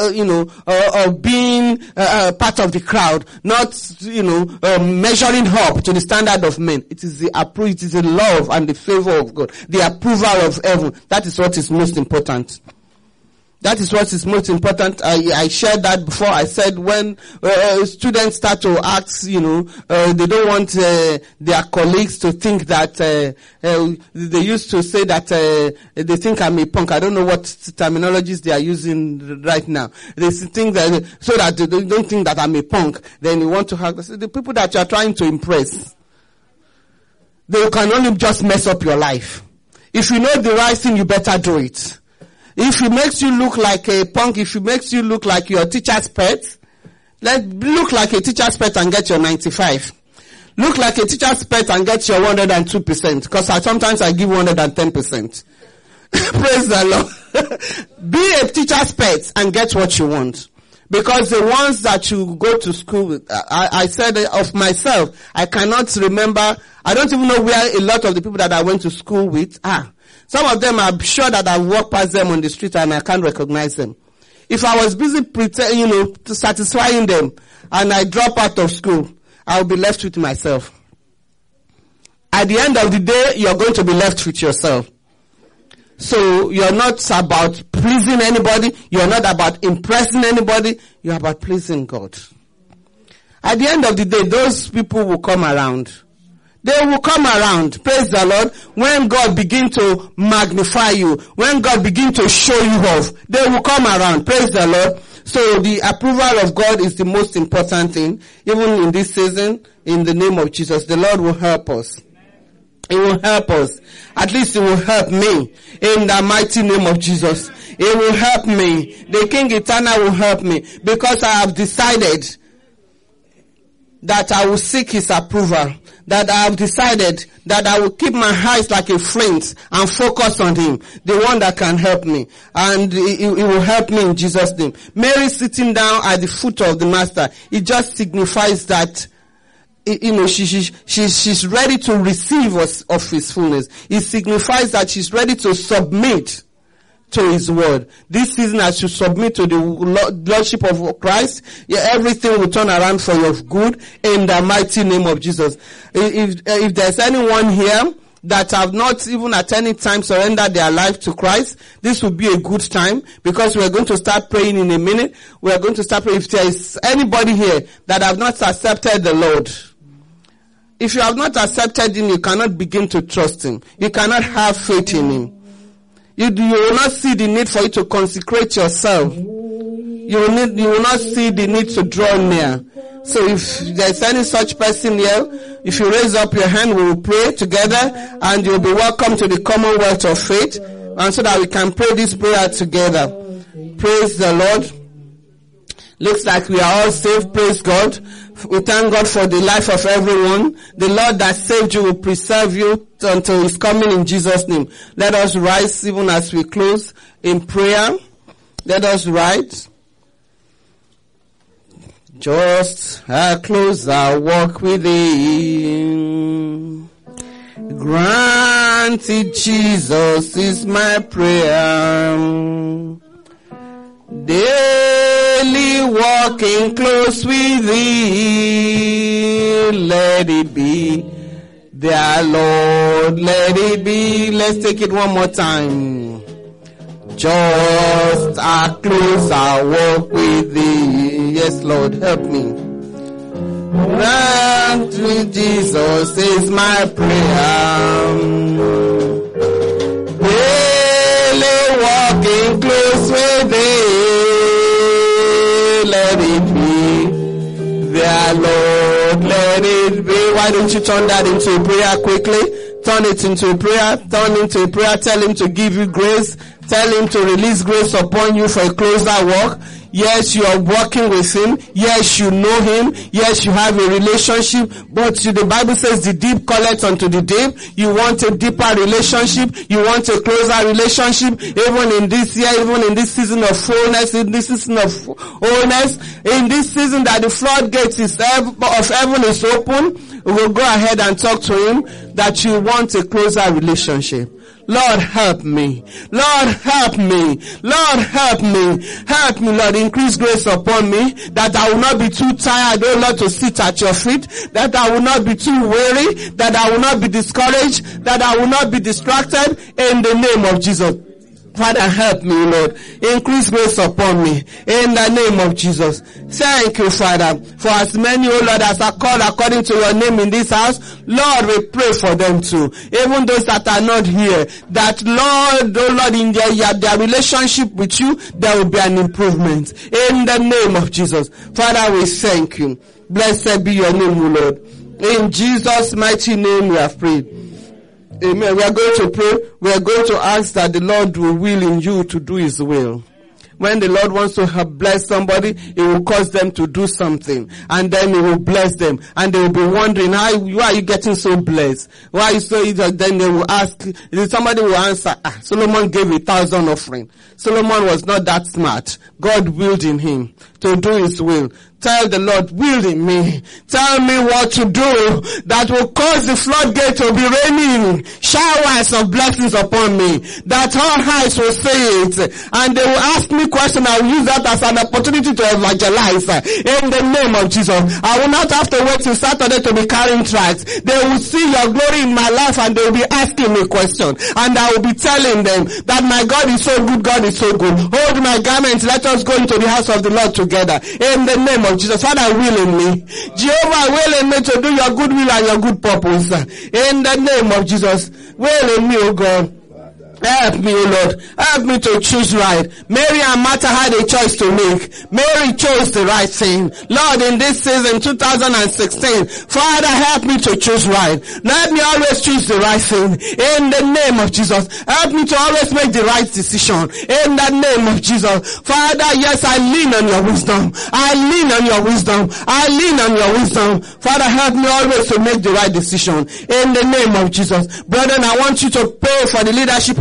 part of the crowd. Not, measuring up to the standard of men. It is the approval, it is the love and the favor of God. The approval of heaven. That is what is most important. That is what is most important. I shared that before. I said when students start to ask, they don't want their colleagues to think that they used to say that they think I'm a punk. I don't know what terminologies they are using right now. They think that so that they don't think that I'm a punk. Then you want to have the people that you are trying to impress. They can only just mess up your life. If you know the right thing, you better do it. If it makes you look like a punk, if it makes you look like your teacher's pet, look like a teacher's pet and get your 95. Look like a teacher's pet and get your 102%. Because sometimes I give 110%. Praise the Lord. Be a teacher's pet and get what you want. Because the ones that you go to school with, I said of myself, I cannot remember, I don't even know where a lot of the people that I went to school with are. Some of them, I'm sure that I walk past them on the street and I can't recognize them. If I was busy to satisfying them and I drop out of school, I'll be left with myself. At the end of the day, you're going to be left with yourself. So you're not about pleasing anybody. You're not about impressing anybody. You're about pleasing God. At the end of the day, those people will come around. They will come around, praise the Lord, when God begin to magnify you, when God begin to show you off, they will come around, praise the Lord. So the approval of God is the most important thing, even in this season, in the name of Jesus. The Lord will help us. He will help us. At least He will help me, in the mighty name of Jesus. He will help me. The King Eternal will help me, because I have decided that I will seek His approval. That I have decided that I will keep my eyes like a flint and focus on Him, the one that can help me. And He will help me in Jesus' name. Mary sitting down at the foot of the Master, it just signifies that she's ready to receive of his fullness. It signifies that she's ready to submit to his word. This season, as you submit to the Lordship of Christ, everything will turn around for your good in the mighty name of Jesus. If there's anyone here that have not even at any time surrendered their life to Christ, this will be a good time, because we're going to start praying in a minute. We're going to start praying. If there is anybody here that have not accepted the Lord, if you have not accepted him, you cannot begin to trust him. You cannot have faith in him. You will not see the need for you to consecrate yourself. You will not see the need to draw near. So if there's any such person here, if you raise up your hand, we will pray together, and you'll be welcome to the commonwealth of faith, and so that we can pray this prayer together. Praise the Lord. Looks like we are all saved. Praise God. We thank God for the life of everyone. The Lord that saved you will preserve you until his coming in Jesus' name. Let us rise even as we close in prayer. Let us rise. Just a closer walk with him. Granted, Jesus is my prayer. Daily walking close with thee. Let it be, dear Lord, let it be. Let's take it one more time. Just a closer walk with thee. Yes, Lord, help me. Grant with Jesus is my prayer. Daily walking close with thee. Let it be, dear Lord, let it be. Why don't you turn that into a prayer quickly? Turn it into a prayer. Turn into a prayer. Tell him to give you grace. Tell him to release grace upon you for a closer walk. Yes, you are walking with him. Yes, you know him. Yes, you have a relationship. But the Bible says the deep calleth unto the deep. You want a deeper relationship. You want a closer relationship. Even in this year, even in this season of fullness, in this season of wholeness, in this season that the floodgates of heaven is open, we will go ahead and talk to him that you want a closer relationship. Lord, help me. Lord, help me. Lord, help me. Help me, Lord. Increase grace upon me, that I will not be too tired, oh Lord, to sit at your feet, that I will not be too weary, that I will not be discouraged, that I will not be distracted, in the name of Jesus. Father, help me, Lord. Increase grace upon me in the name of Jesus. Thank you, Father, for as many, oh Lord, as are called according to your name in this house. Lord, we pray for them too. Even those that are not here, that Lord, oh Lord, in their relationship with you, there will be an improvement in the name of Jesus. Father, we thank you. Blessed be your name, O Lord. In Jesus' mighty name we have prayed. Amen. We are going to pray. We are going to ask that the Lord will in you to do his will. When the Lord wants to help bless somebody, he will cause them to do something. And then he will bless them. And they will be wondering, why are you getting so blessed? Why are you so eager? Then they will ask, somebody will answer, Solomon gave 1,000 offering. Solomon was not that smart. God willed in him to do his will. Tell the Lord, will in me. Tell me what to do that will cause the floodgate to be raining showers of blessings upon me, that all eyes will see it, and they will ask me questions. I will use that as an opportunity to evangelize in the name of Jesus. I will not have to wait till Saturday to be carrying tracts. They will see your glory in my life, and they will be asking me questions, and I will be telling them that my God is so good, God is so good. Hold my garment, let us go into the house of the Lord together in the name of Jesus. Father, will in me. Jehovah, will in me to do your good will and your good purpose. In the name of Jesus. Will in me, O God. Help me, O Lord. Help me to choose right. Mary and Martha had a choice to make. Mary chose the right thing. Lord, in this season, 2016, Father, help me to choose right. Let me always choose the right thing. In the name of Jesus. Help me to always make the right decision. In the name of Jesus. Father, yes, I lean on your wisdom. I lean on your wisdom. I lean on your wisdom. Father, help me always to make the right decision. In the name of Jesus. Brethren, I want you to pray for the leadership of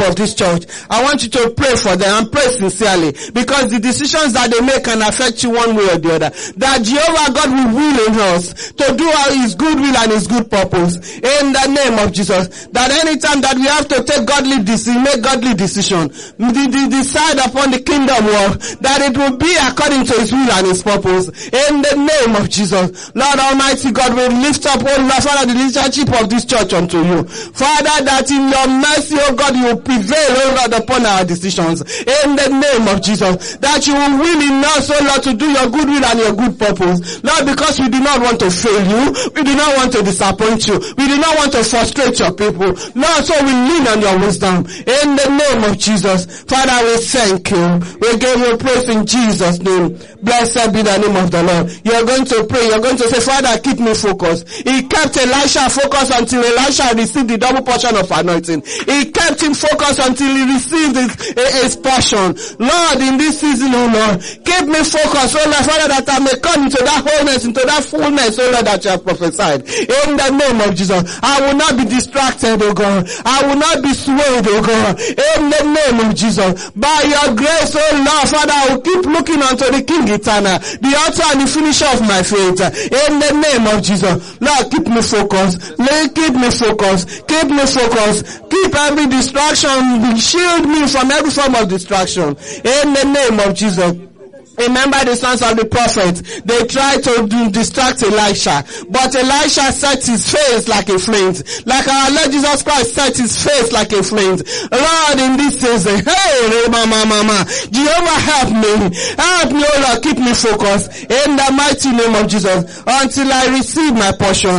of this church. I want you to pray for them and pray sincerely, because the decisions that they make can affect you one way or the other. That Jehovah God will in us to do His good will and His good purpose. In the name of Jesus. That anytime that we have to take godly decision, make godly decision, decide upon the kingdom work, that it will be according to His will and His purpose. In the name of Jesus. Lord Almighty God, we lift up, oh Lord, Father, the leadership of this church unto you. Father, that in your mercy, oh God, you will prevail, oh Lord, upon our decisions. In the name of Jesus. That you will will in us, oh Lord, to do your good will and your good purpose. Lord, because we do not want to fail you. We do not want to disappoint you. We do not want to frustrate your people. Lord, so we lean on your wisdom. In the name of Jesus. Father, we thank you. We give you praise in Jesus' name. Blessed be the name of the Lord. You're going to pray. You're going to say, Father, keep me focused. He kept Elisha focused until Elisha received the double portion of anointing. He kept him focused until he received his portion. Lord, in this season, oh Lord, keep me focused, oh Lord, Father, that I may come into that wholeness, into that fullness, oh Lord, that you have prophesied. In the name of Jesus, I will not be distracted, oh God. I will not be swayed, oh God. In the name of Jesus, by your grace, oh Lord, Father, I will keep looking unto the King eternal, the author and the finisher of my faith. In the name of Jesus, Lord, keep me focused. Lord, keep me focused. Keep me focused. Keep every distraction. Shield me from every form of distraction. In the name of Jesus. Remember the sons of the prophet. They tried to distract Elisha, but Elisha set his face like a flint. Like our Lord Jesus Christ set his face like a flint. Lord, in this season, hey, mama, Jehovah help me, oh Lord, keep me focused in the mighty name of Jesus until I receive my portion,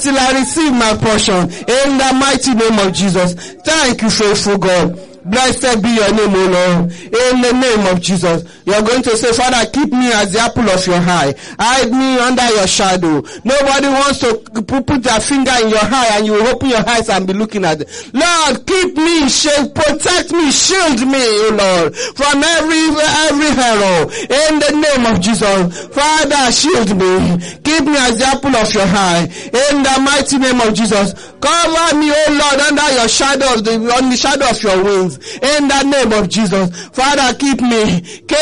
in the mighty name of Jesus. Thank you, faithful God. Blessed be your name, O Lord. In the name of Jesus. You're going to say, Father, keep me as the apple of your eye. Hide me under your shadow. Nobody wants to put their finger in your eye and you open your eyes and be looking at it. Lord, keep me, protect me, shield me, O Lord, from every error. In the name of Jesus. Father, shield me. Keep me as the apple of your eye. In the mighty name of Jesus. Cover me, O Lord, under your shadow, on the shadow of your wings. In the name of Jesus. Father, keep me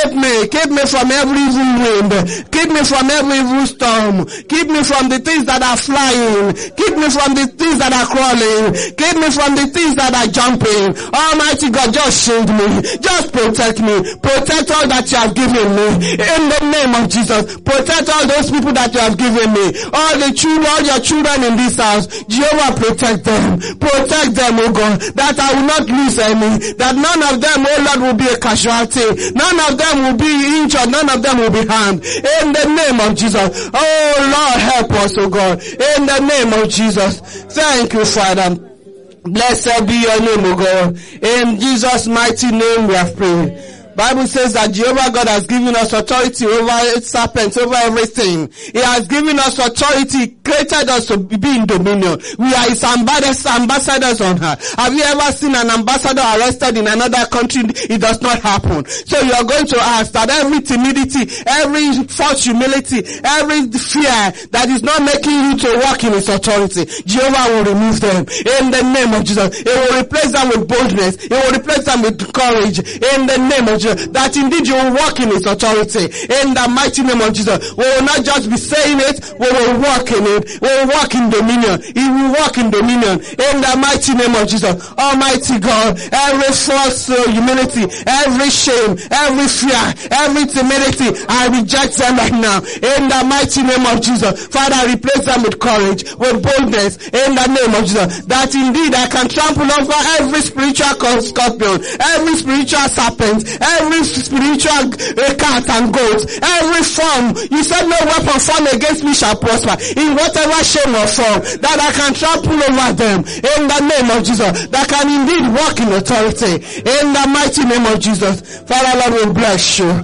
from every evil wind. Keep me from every evil storm. Keep me from the things that are flying. Keep me from the things that are crawling. Keep me from the things that are jumping. Almighty God, just shield me. Just protect me. Protect all that you have given me. In the name of Jesus. Protect all those people that you have given me. All your children in this house. Jehovah, protect them. Protect them, oh God, that I will not lose any. That none of them, oh Lord, will be a casualty. None of them will be injured. None of them will be harmed. In the name of Jesus. Oh Lord, help us, oh God. In the name of Jesus. Thank you, Father. Blessed be your name, oh God. In Jesus' mighty name we have prayed. Bible says that Jehovah God has given us authority over serpents, over everything. He has given us authority, created us to be in dominion. We are His ambassadors on her. Have you ever seen an ambassador arrested in another country? It does not happen. So you are going to ask that every timidity, every false humility, every fear that is not making you to walk in His authority, Jehovah will remove them. In the name of Jesus. He will replace them with boldness. He will replace them with courage. In the name of Jesus. That indeed you will walk in His authority. In the mighty name of Jesus. We will not just be saying it, we will walk in it. We will walk in dominion. He will walk in dominion. In the mighty name of Jesus. Almighty God, every false humility, every shame, every fear, every timidity, I reject them right now. In the mighty name of Jesus. Father, replace them with courage, with boldness. In the name of Jesus. That indeed I can trample over every spiritual scorpion, every spiritual serpent, every spiritual cat and goat, every form. You said no weapon formed against me shall prosper. In whatever shame or form, that I can trample over them. In the name of Jesus, that can indeed walk in authority. In the mighty name of Jesus. Father, Lord, we bless you.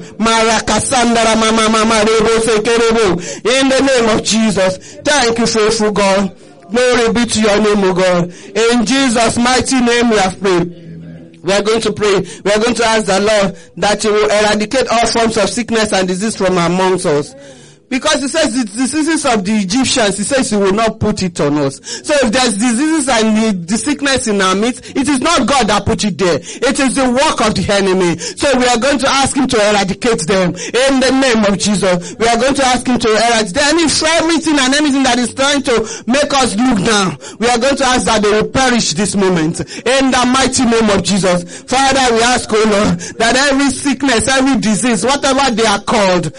In the name of Jesus. Thank you, faithful God. Glory be to your name, O God. In Jesus' mighty name we have prayed. We are going to pray. We are going to ask the Lord that He will eradicate all forms of sickness and disease from amongst us. Because he says the diseases of the Egyptians, he says he will not put it on us. So if there's diseases and the sickness in our midst, it is not God that put it there. It is the work of the enemy. So we are going to ask him to eradicate them. In the name of Jesus, we are going to ask him to eradicate them. If everything and anything that is trying to make us look down, we are going to ask that they will perish this moment. In the mighty name of Jesus. Father, we ask, oh Lord, that every sickness, every disease, whatever they are called,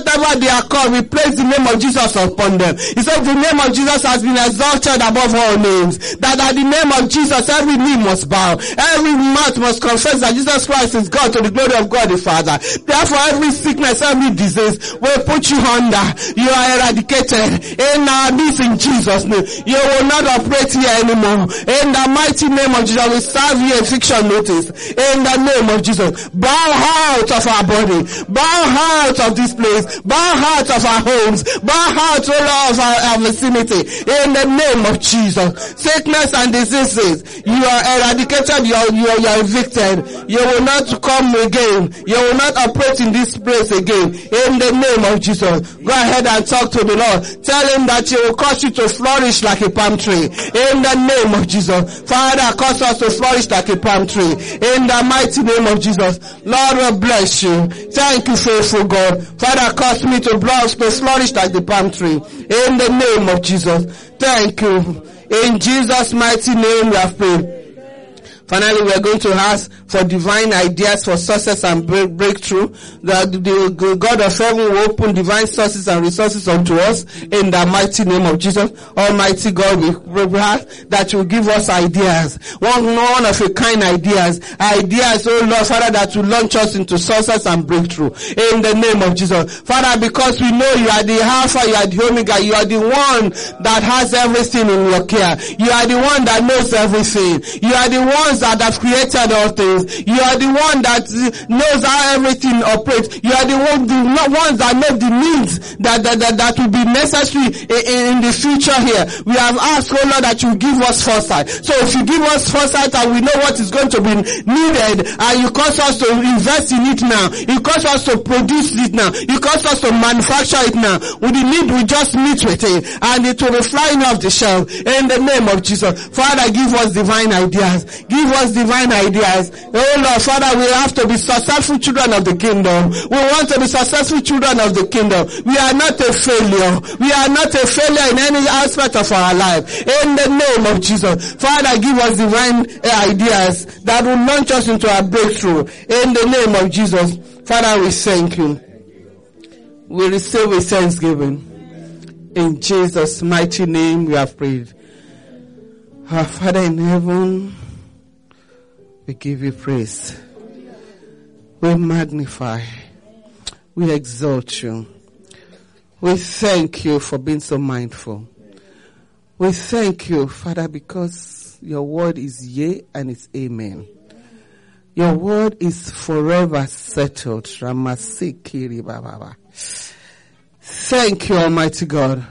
we place the name of Jesus upon them. He said the name of Jesus has been exalted above all names. That at the name of Jesus every knee must bow. Every mouth must confess that Jesus Christ is God to the glory of God the Father. Therefore every sickness, every disease will put you under. You are eradicated in our midst in Jesus' name. You will not operate here anymore. In the mighty name of Jesus, we serve you a eviction notice. In the name of Jesus. Bow out of our body. Bow out of this place. Bow out of our homes. Bow out of our vicinity. In the name of Jesus. Sickness and diseases, you are eradicated. You are evicted. You will not come again. You will not operate in this place again. In the name of Jesus. Go ahead and talk to the Lord. Tell him that he will cause you to flourish like a palm tree. In the name of Jesus. Father, cause us to flourish like a palm tree. In the mighty name of Jesus. Lord, we bless you. Thank you, faithful God. Father, cause me to flourish like the palm tree. In the name of Jesus. Thank you. In Jesus' mighty name we have prayed. Finally, we are going to ask for divine ideas for success and breakthrough. That the God of heaven will open divine sources and resources unto us in the mighty name of Jesus. Almighty God, we ask that you give us ideas. One of a kind ideas. Ideas, oh Lord, Father, that will launch us into success and breakthrough in the name of Jesus. Father, because we know you are the Alpha, you are the Omega, you are the one that has everything in your care. You are the one that knows everything. You are the ones that have created all things. You are the one that knows how everything operates. You are the ones that know the needs that will be necessary in the future here. We have asked, oh Lord, that you give us foresight. So if you give us foresight and we know what is going to be needed, and you cause us to invest in it now, you cause us to produce it now, you cause us to manufacture it now, with the need we just meet with it, and it will be flying off the shelf in the name of Jesus. Father, give us divine ideas. Give us divine ideas. Oh Lord, Father, we have to be successful children of the kingdom. We want to be successful children of the kingdom. We are not a failure. We are not a failure in any aspect of our life. In the name of Jesus. Father, give us divine ideas that will launch us into our breakthrough. In the name of Jesus. Father, we thank you. We receive with thanksgiving. In Jesus' mighty name we have prayed. Our Father in heaven, we give you praise. We magnify. We exalt you. We thank you for being so mindful. We thank you, Father, because your word is yea and it's amen. Your word is forever settled. Ramasikiri Baba. Thank you, Almighty God,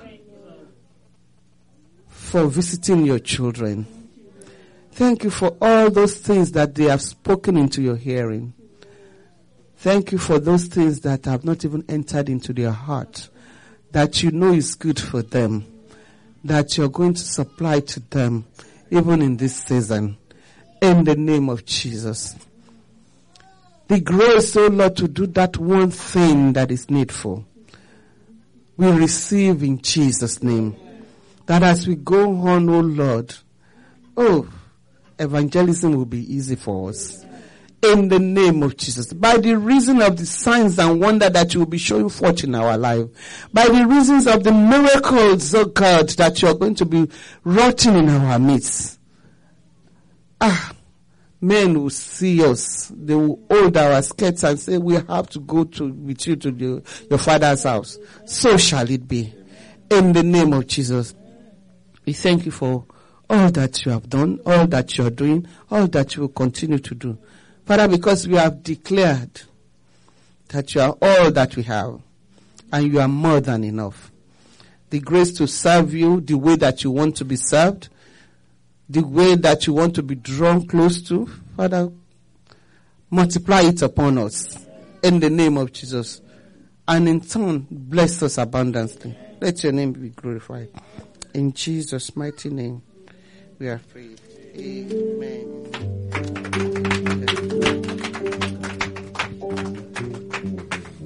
for visiting your children. Thank you for all those things that they have spoken into your hearing. Thank you for those things that have not even entered into their heart, that you know is good for them, that you're going to supply to them even in this season. In the name of Jesus. The grace, oh Lord, to do that one thing that is needful, we receive in Jesus' name. That as we go on, oh Lord, evangelism will be easy for us. In the name of Jesus. By the reason of the signs and wonder that you will be showing forth in our life. By the reasons of the miracles, oh God, that you are going to be wroughting in our midst. Men will see us. They will hold our skirts and say, we have to go with you to your father's house. So shall it be. In the name of Jesus. We thank you for all that you have done, all that you are doing, all that you will continue to do. Father, because we have declared that you are all that we have, and you are more than enough. The grace to serve you the way that you want to be served, the way that you want to be drawn close to, Father, multiply it upon us in the name of Jesus. and in turn bless us abundantly. Let your name be glorified. In Jesus' mighty name, we are free. Amen.